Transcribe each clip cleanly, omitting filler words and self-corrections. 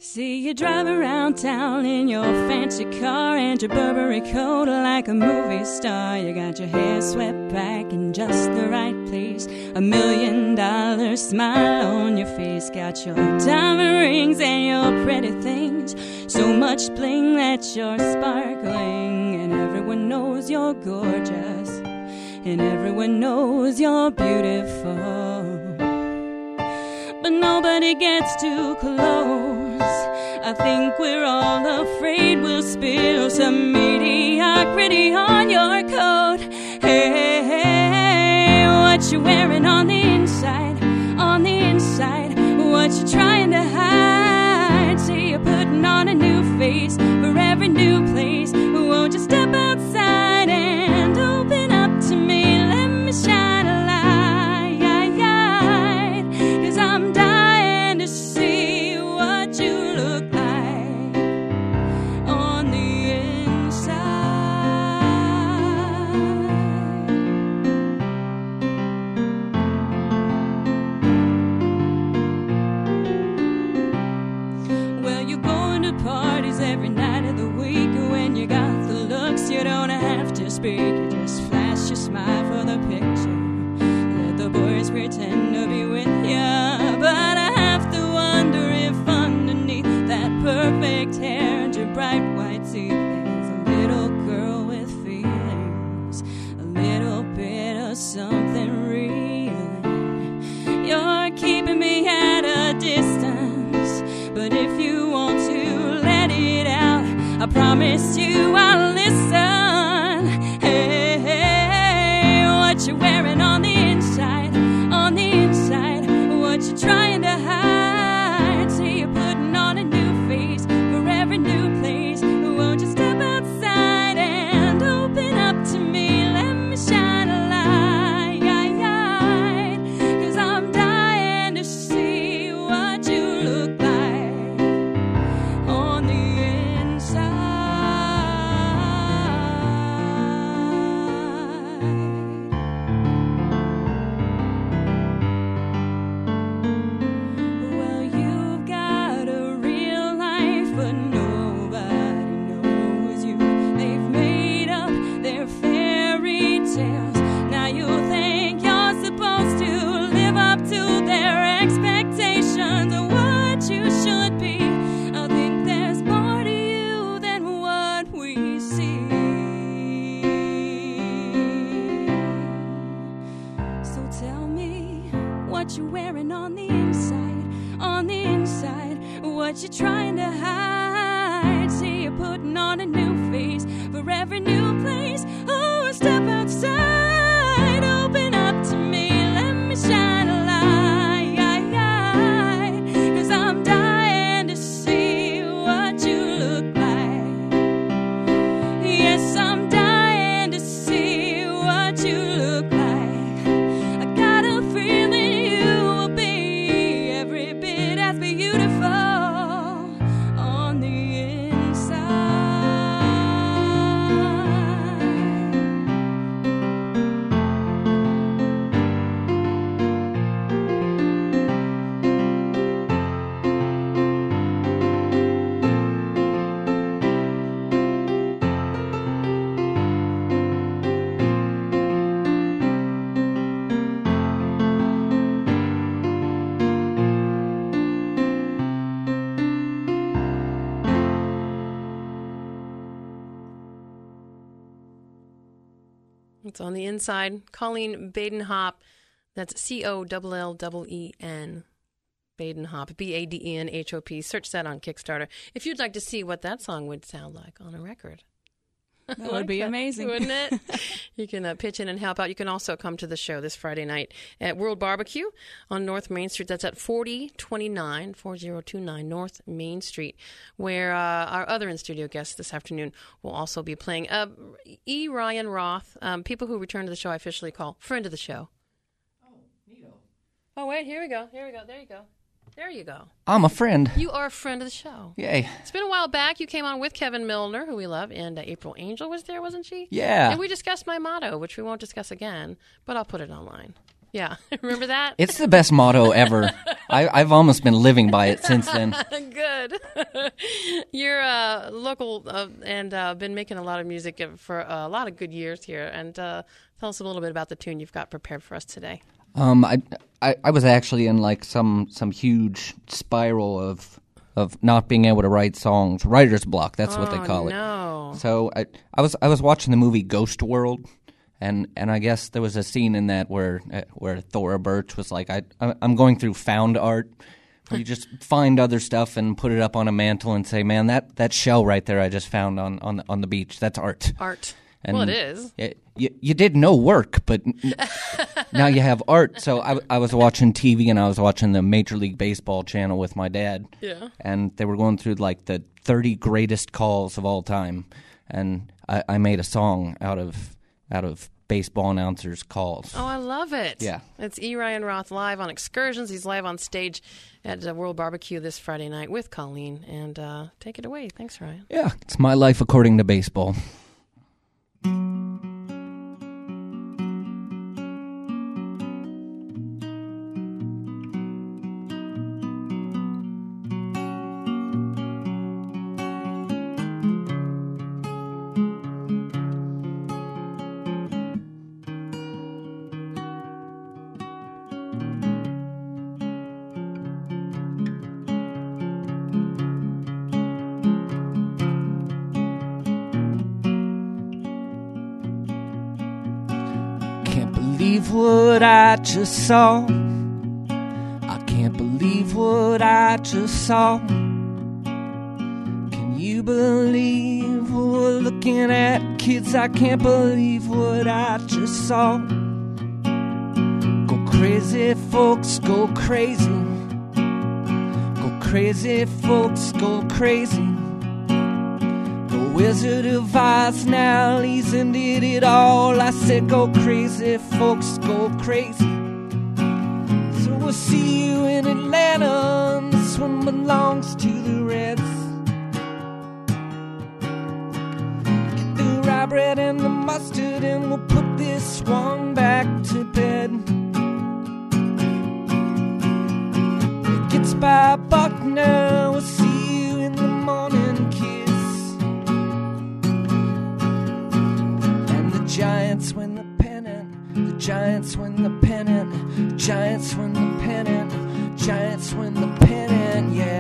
See you drive around town in your fancy car and your Burberry coat like a movie star. You got your hair swept back in just the right place, $1 million smile on your face. Got your diamond rings and your pretty things, so much bling that you're sparkling. And everyone knows you're gorgeous, and everyone knows you're beautiful. But nobody gets too close. I think we're all afraid we'll spill some mediocrity on your coat. Hey, hey, what you wearing on the inside? On the inside, what you trying to hide? See you putting on a new face for every new place. Won't you step outside and open up to me? Let me shine a light. 'Cause I'm dying to see what you look like on the inside. Well, you're going to parties every night of the week. When you got the looks, you don't have to speak. You just flash your smile for the picture. Let the boys pretend to be with you. But I have to wonder if underneath that perfect hair and your bright white teeth, there's a little girl with feelings, a little bit of something real. You're keeping me at a distance, but if you want to let it out, I promise you I'll listen. Hey, hey, what you wearing on the inside? On the inside, what you trying to hide? See you putting on a new face for every new place. Won't you step outside and open up to me? Let me shine a light. 'Cause I'm dying to see what you look like on the inside. Well, you've got a real life, but nobody knows you. They've made up their fairy tales. Now you think you're supposed to live up to their expectations of what you should be. I think there's more to you than what we see. So tell me what you're wearing on the inside. On the inside, what you trying to hide? See you putting on a new face for every new place. Oh, step outside, open up to me, let me shine a light. 'Cause I'm dying to see what you look like. Yes, I'm dying to see what you look like. I got a feeling you will be every bit as beautiful on the inside. It's on the inside. Colleen Badenhop. That's Colleen. Badenhop. Badenhop. Search that on Kickstarter if you'd like to see what that song would sound like on a record. That would be amazing. Wouldn't it? You can pitch in and help out. You can also come to the show this Friday night at World Barbecue on North Main Street. That's at 4029 North Main Street, where our other in-studio guests this afternoon will also be playing. E. Ryan Roth, people who return to the show I officially call friend of the show. Oh, neato. Oh, wait, here we go. There you go. There you go. I'm a friend. You are a friend of the show. Yay. It's been a while back. You came on with Kevin Milner, who we love, and April Angel was there, wasn't she? Yeah. And we discussed my motto, which we won't discuss again, but I'll put it online. Yeah. Remember that? It's the best motto ever. I've almost been living by it since then. Good. You're local and been making a lot of music for a lot of good years here. And tell us a little bit about the tune you've got prepared for us today. I was actually in like some huge spiral of not being able to write songs, writer's block. That's what they call it. So I was watching the movie Ghost World, and I guess there was a scene in that where Thora Birch was like, I'm going through found art. Where you just find other stuff and put it up on a mantle and say, man, that shell right there I just found on the beach, that's art. Art. And well, it is. You did no work, but now you have art. So I was watching TV, and I was watching the Major League Baseball channel with my dad. Yeah. And they were going through like the 30 greatest calls of all time. And I made a song out of baseball announcers' calls. Oh, I love it. Yeah. It's E. Ryan Roth live on Excursions. He's live on stage at World Barbecue this Friday night with Colleen. And take it away. Thanks, Ryan. Yeah, it's my life according to baseball. What I just saw, I can't believe what I just saw. Can you believe what we're looking at, kids? I can't believe what I just saw. Go crazy, folks, go crazy. Go crazy, folks, go crazy. Wizard of Oz, now he's ended it all. I said go crazy, folks, go crazy. So we'll see you in Atlanta, and this one belongs to the Reds. Get the rye bread and the mustard, and we'll put this one back to bed. It gets by Buckner, we'll see you in the morning, kids. Giants win the pennant, the Giants win the pennant, the Giants win the pennant, the Giants win the pennant, yeah.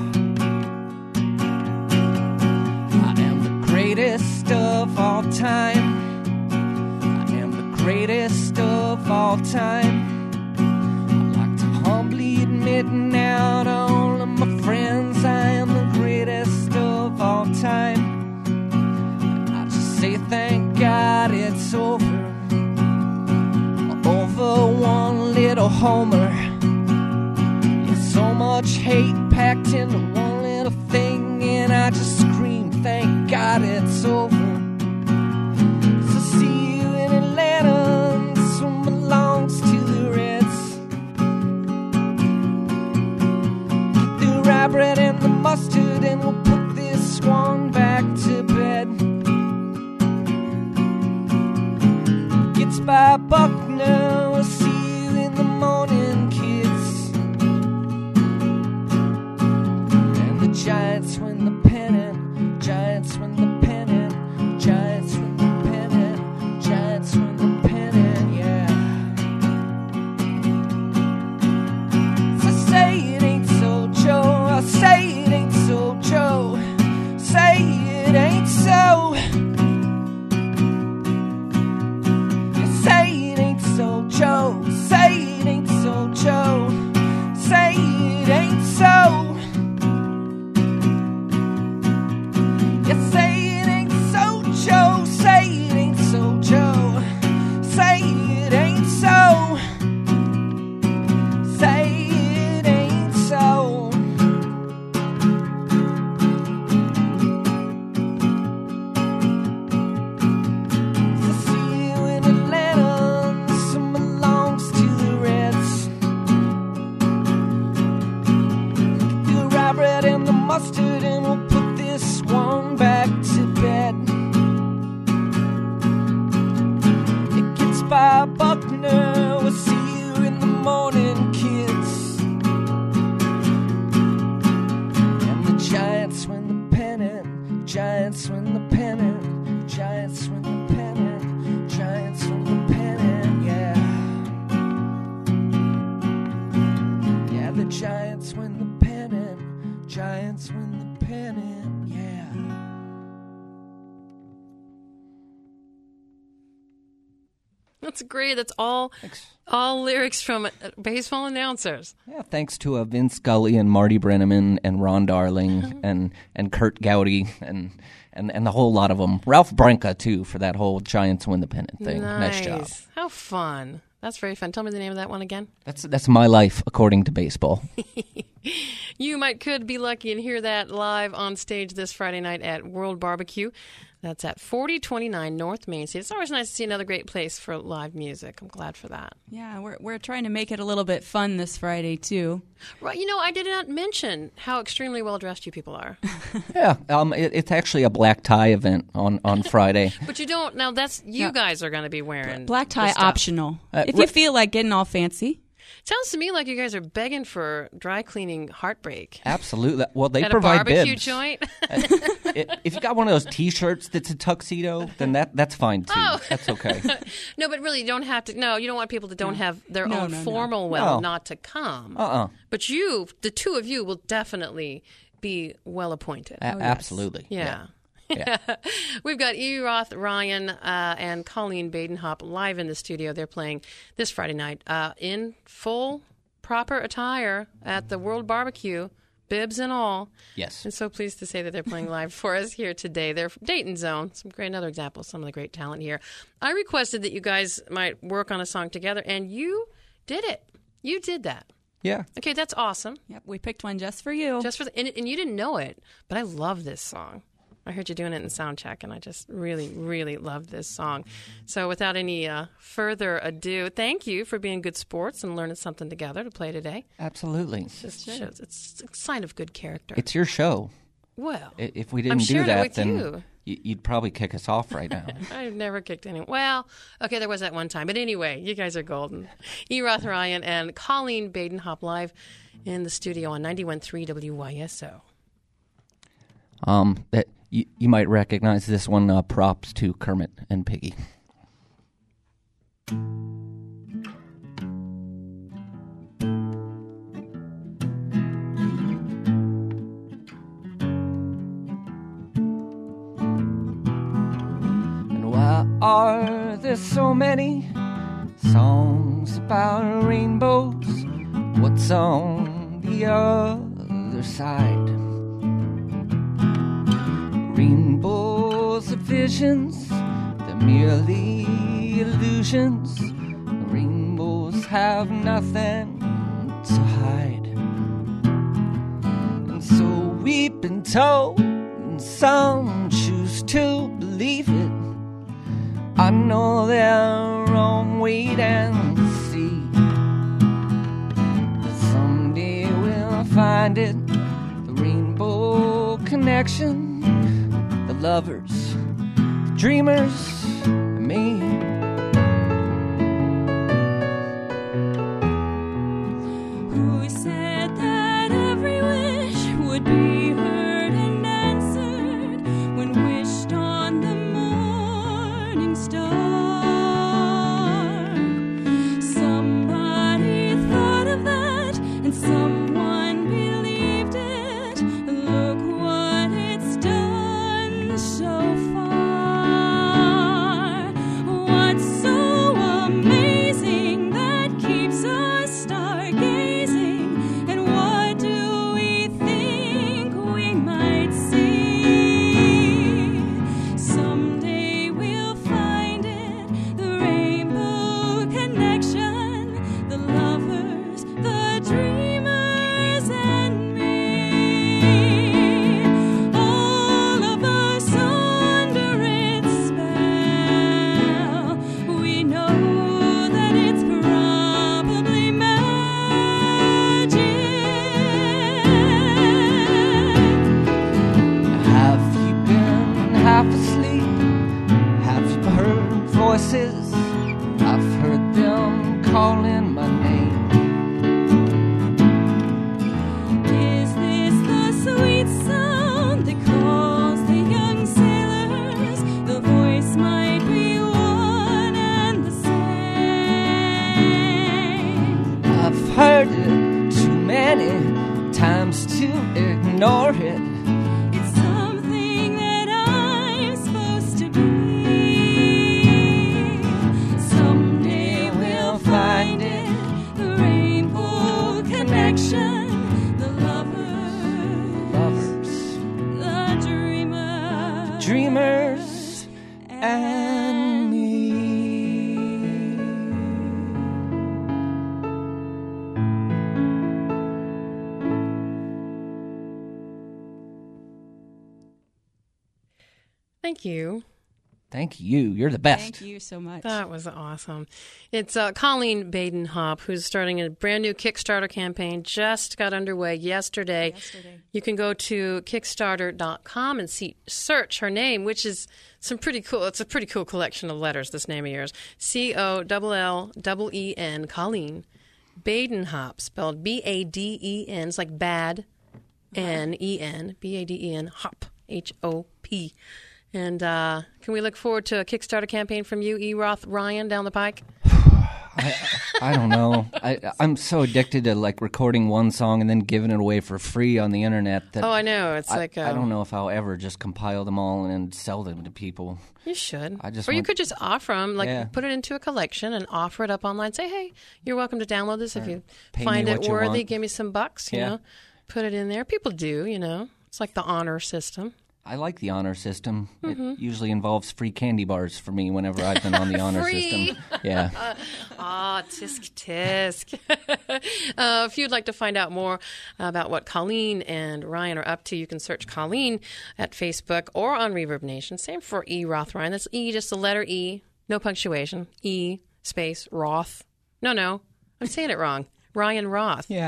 I am the greatest of all time. I am the greatest of all time. I like to humbly admit now to all of my friends, I am the greatest of all time. I just say thank God it's over one little homer. Yeah, so much hate packed into one little thing, and I just scream, thank God it's over. So see you in Atlanta, and this one belongs to the Reds. Get the rye bread and the mustard, and we'll put this one back to bed. Gets by Buckner, we'll see you in the morning, kids. And the Giants win the pennant, Giants win the pennant, Giants win the pennant, Giants win the pennant, yeah. So say it ain't so, Joe. I say it ain't so, Joe. Say it ain't so. Joe, say it ain't so, Joe. Say it ain't so. Yeah, say it ain't so, Joe. Say it ain't so, Joe. Say it ain't so. Say it ain't so. So see you in Atlanta. Bread and the mustard, and we'll put this one back to bed. It gets by Buckner, we'll see you giants win the pennant, giants win the pennant, giants win the pennant, yeah. Yeah, the giants win the pennant, giants win the pennant, yeah. That's great. That's all lyrics from baseball announcers. Yeah, thanks to Vince Scully and Marty Brennaman and Ron Darling and Kurt Gowdy and the whole lot of them. Ralph Branca, too, for that whole Giants win the pennant thing. Nice. Nice job. How fun. That's very fun. Tell me the name of that one again. That's My Life According to Baseball. You could be lucky and hear that live on stage this Friday night at World Barbecue. That's at 4029 North Main Street. It's always nice to see another great place for live music. I'm glad for that. Yeah, we're trying to make it a little bit fun this Friday, too. Right. I did not mention how extremely well-dressed you people are. Yeah, it's actually a black tie event on Friday. But you don't. Now, you guys are going to be wearing black tie optional. If you feel like getting all fancy. Sounds to me like you guys are begging for dry cleaning heartbreak. Absolutely. Well, they at provide a barbecue bibs. Joint. If you got one of those T-shirts that's a tuxedo, then that's fine too. Oh. That's okay. No, but really, you don't have to. No, you don't want people that don't have their own formal not to come. But the two of you will definitely be well appointed. Absolutely. Yeah. Yeah. We've got Eroth Ryan and Colleen Badenhop live in the studio. They're playing this Friday night in full proper attire at the World Barbecue, bibs and all. Yes. And so pleased to say that they're playing live for us here today. They're Dayton Zone. Another example of some of the great talent here. I requested that you guys might work on a song together, and you did it. You did that. Yeah. Okay, that's awesome. Yep, we picked one just for you. And you didn't know it, but I love this song. I heard you doing it in soundcheck, and I just really, really love this song. So without any further ado, thank you for being good sports and learning something together to play today. Absolutely. It's a sign of good character. It's your show. Well, if we didn't do that, then you. You'd probably kick us off right now. I've never kicked anyone. Well, okay, there was that one time. But anyway, you guys are golden. Eroth Ryan and Colleen Badenhop live in the studio on 91.3 WYSO. You might recognize this one, props to Kermit and Piggy. And why are there so many songs about rainbows? What's on the other side? Rainbows are visions, they're merely illusions. Rainbows have nothing to hide. And so we've been told, and some choose to believe it. I know they're wrong, wait and see. But someday we'll find it, the rainbow connection. The lovers, the dreamers, and me. Who said that every wish would be heard and answered when wished on the morning star? Somebody thought of that, and someone believed it. Look what it's done so far. times to ignore it. It's something that I'm supposed to be. Someday we'll find it, the rainbow connection, the lovers, the dreamers, and me. Thank you. Thank you. You're the best. Thank you so much. That was awesome. It's Colleen Baden-Hop, who's starting a brand new Kickstarter campaign. Just got underway yesterday. You can go to Kickstarter.com and search her name, which is some pretty cool. It's a pretty cool collection of letters, this name of yours. COLLEN, Colleen Baden-Hop, spelled B-A-D-E-N. It's like bad, N-E-N, B-A-D-E-N, hop, H-O-P. And can we look forward to a Kickstarter campaign from you, E. Roth Ryan, down the pike? I don't know. I'm so addicted to like recording one song and then giving it away for free on the internet. That I know. It's I don't know if I'll ever just compile them all and sell them to people. You should. You could just offer them, put it into a collection and offer it up online. Say, hey, you're welcome to download this if you find it worthy. Give me some bucks, you know. Put it in there. People do, you know. It's like the honor system. I like the honor system. Mm-hmm. It usually involves free candy bars for me whenever I've been on the honor system. Yeah. Tisk tisk. If you'd like to find out more about what Colleen and Ryan are up to, you can search Colleen at Facebook or on Reverb Nation. Same for E. Roth Ryan. That's E, just the letter E, no punctuation. E space Roth. No, I'm saying it wrong. Ryan Roth. Yeah.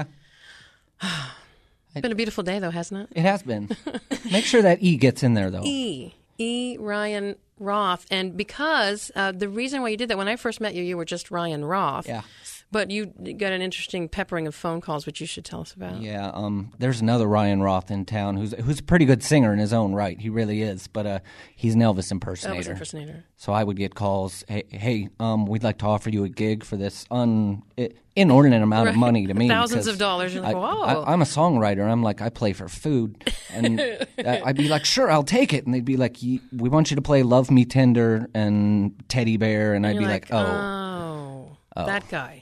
It's been a beautiful day, though, hasn't it? It has been. Make sure that E gets in there, though. E. Ryan Roth. And because the reason why you did that, when I first met you, you were just Ryan Roth. Yeah. But you got an interesting peppering of phone calls, which you should tell us about. Yeah. There's another Ryan Roth in town who's a pretty good singer in his own right. He really is. But he's an Elvis impersonator. So I would get calls, hey, we'd like to offer you a gig for this inordinate amount of money to me. Thousands of dollars. You're like, whoa. I'm a songwriter. I'm like, I play for food. And I'd be like, sure, I'll take it. And they'd be like, we want you to play Love Me Tender and Teddy Bear. And I'd be like, oh, that guy.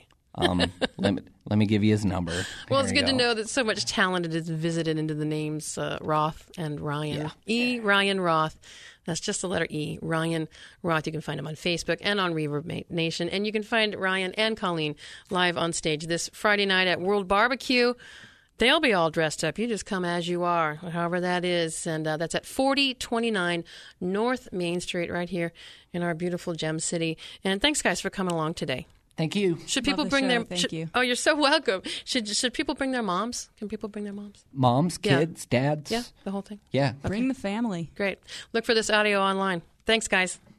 Let me give you his number. Well, it's good to know that so much talent is visited into the names Roth and Ryan. Yeah. Ryan Roth. That's just the letter E. Ryan Roth. You can find him on Facebook and on Reverb Nation. And you can find Ryan and Colleen live on stage this Friday night at World Barbecue. They'll be all dressed up. You just come as you are, however that is. And that's at 4029 North Main Street right here in our beautiful Gem City. And thanks, guys, for coming along today. Thank you. Should people bring their? Thank you. Oh, you're so welcome. Should people bring their moms? Can people bring their moms? Moms, kids, dads. Yeah, the whole thing. Yeah. Bring the family. Great. Look for this audio online. Thanks, guys.